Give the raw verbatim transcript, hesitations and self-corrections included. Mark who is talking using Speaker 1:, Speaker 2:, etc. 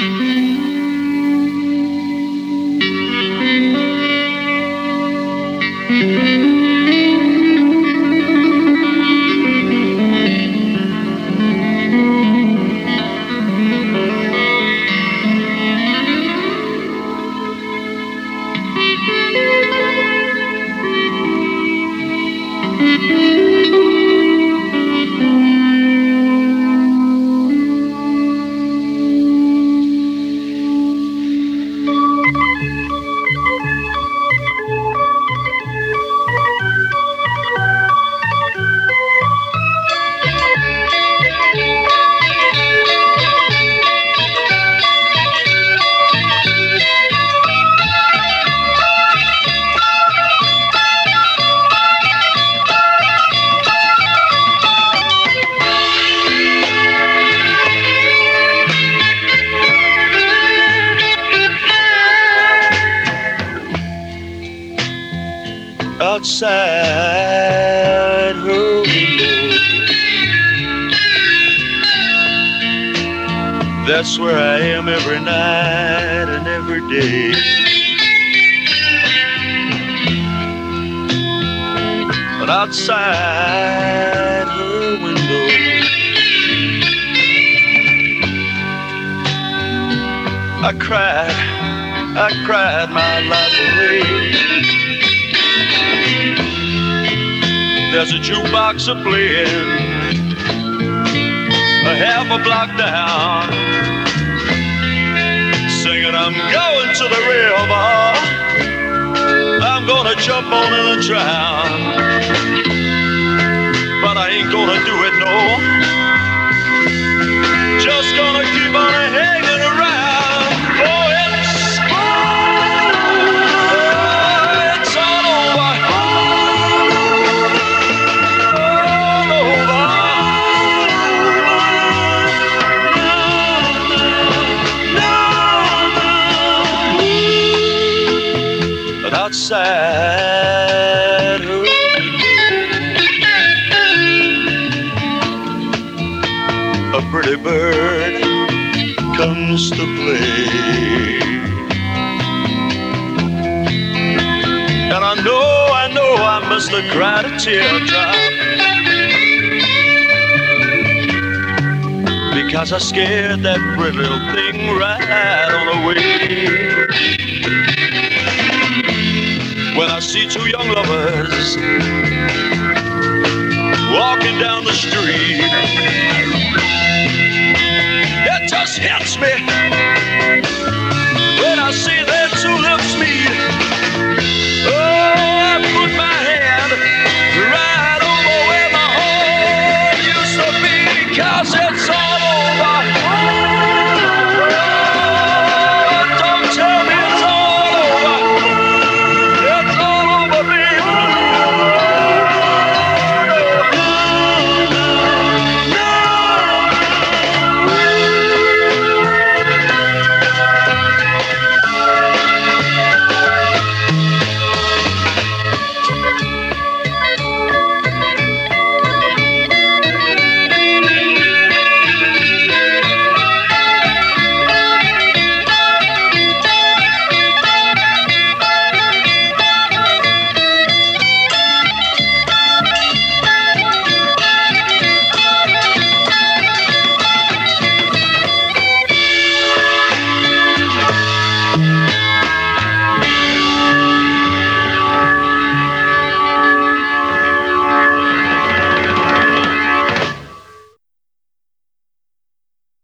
Speaker 1: Outside her window, that's where I am every night and every day. But outside her window, I cried, I cried my life away. There's a jukebox a-playing a half a block down, singing, I'm going to the river, I'm gonna jump on it and drown. But I ain't gonna do it, no, just gonna keep on hanging around. Oh, it's, oh, it's all over. Outside her window, a pretty bird comes to play, and I know, I know I must have cried a teardrop, because I scared that pretty little thing right on away. When I see two young lovers walking down the street, it just hits me when I see their two lips meet.